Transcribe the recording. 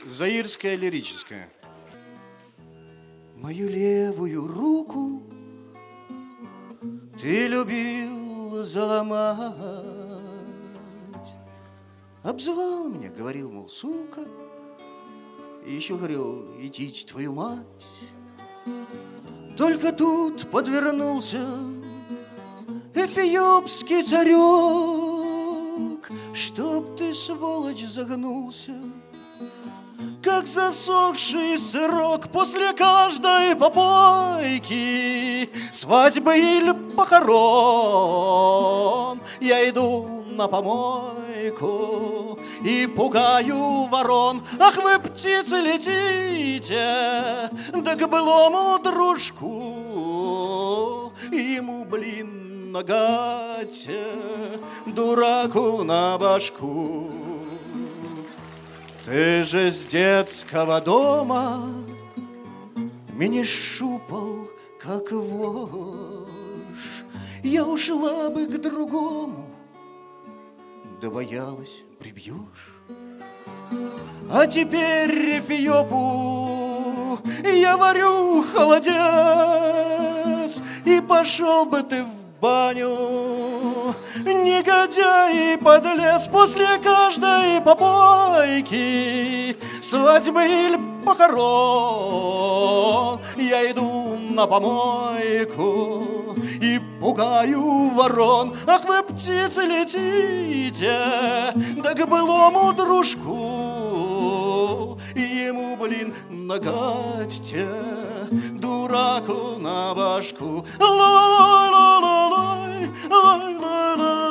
Заирская лирическая. Мою левую руку ты любил заломать. Обзывал меня, говорил, мол, сука. И еще говорил, идите твою мать. Только тут подвернулся эфиопский царек. Чтоб ты, сволочь, загнулся, как засохший сырок после каждой попойки, свадьбы или похорон. Я иду на помойку и пугаю ворон. Ах вы, птицы, летите, да к былому дружку. Ему, блин, нагате, дураку на башку. Ты же с детского дома меня щупал, как вошь. Я ушла бы к другому, да боялась, прибьешь. А теперь Эфиопу я варю холодец, и пошел бы ты в баню, негодяй и подлец, после каждой попойки, свадьбы или похорон. Я иду на помойку и пугаю ворон. Ах вы, птицы, летите, да к былому дружку. Ему, блин, нагадьте, дураку на башку. Ла-ла-ла-ла-лай, лай-лай-лай.